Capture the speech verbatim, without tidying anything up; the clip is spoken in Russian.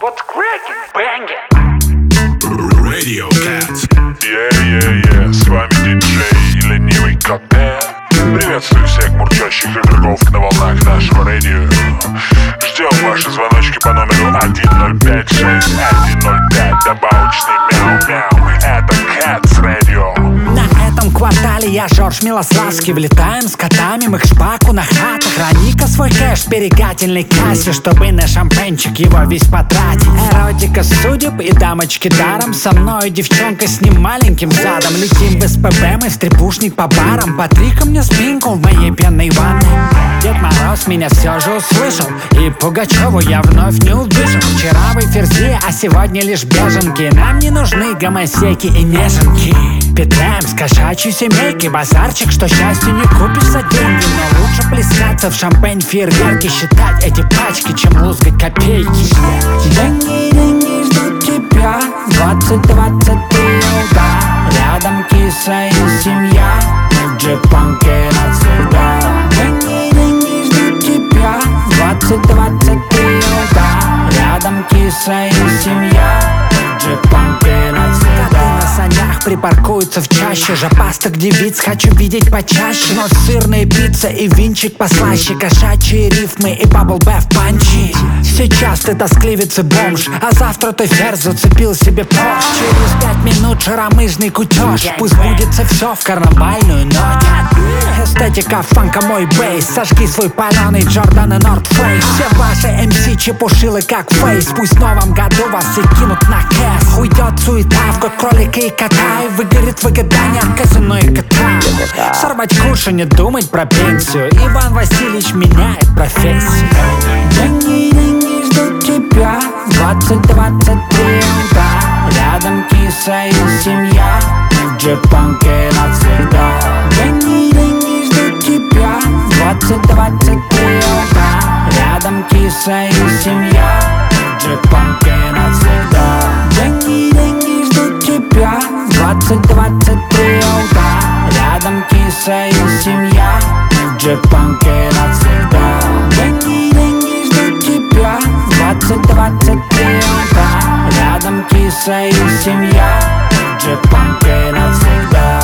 What's cracking? Banging. Radio Cat. Yeah, yeah, yeah, с вами диджей Ленивый КТ. Приветствую всех мурчащих игроков на волнах нашего радио. Ждем ваши звоночки по номеру один ноль пять шесть один ноль пять. Добавочный мяу-мяу. Это Cats Radio. На этом квартале я Жорж Милославский. Влетаем с котами мы к шпаку на хату. Храни-ка свой кэш в сберегательной кассе, чтобы на шампанчик его весь потратить. Эротика судеб и дамочки даром. Со мной девчонка с ним маленьким задом. Летим в СПБ, мы стрипушник по барам. Потри-ка мне спинку в моей пенной ванной. Дед Мороз меня все же услышал, и Пугачеву я вновь не увижу. Вчера вы ферзь, а сегодня лишь беженки. Нам не нужны гомосеки и неженки. Петляем с кошачьей семейки. Базарчик, что счастье не купишь за деньги. Но лучше плескаться в шампань фейерверки. Считать эти пачки, чем лузгать копейки. Деньги, деньги ждут тебя. Двадцать двадцать три утра. Рядом киса и семья. Мы в джипанке навсегда. Деньги, деньги ждут тебя. Двадцать двадцать три утра. Рядом киса и семья. Мы в джипанке навсегда. На санях припаркуются в чаще. Жопастых девиц хочу видеть почаще. Но сырная пицца и винчик послаще. Кошачьи рифмы и бабл-бэф панчи. Сейчас ты тоскливец и бомж, а завтра ты ферзь зацепил себе порш. Через пять минут шаромыжный кутеж. Пусть будется все в карнавальную ночь. Эстетика фанка мой бейс. Сожги свой паленый Джордан и Норд Фейс. Все ваши эм си чепушилы как фейс. Пусть в новом году вас все кинут на кэс. Уйдет суета в год кролика и кота. И выгорит выгадание от казино и кота. Сорвать куш и не думать про пенсию. Иван Васильевич меняет профессию. Деньги, деньги ждут тебя. Двадцать двадцать три утра. Рядом киса и семья. Мы в джипанке навсегда. Деньги, деньги ждут тебя. Двадцать двадцать три утра. Рядом киса и семья. Мы в джипанке навсегда. Деньги, деньги ждут тебя. Двадцать двадцать три утра. Рядом киса и семья. Мы в джипанке навсегда. Деньги, деньги ждут тебя. Двадцать двадцать три утра. Рядом киса и семья. Мы в джипанке навсегда.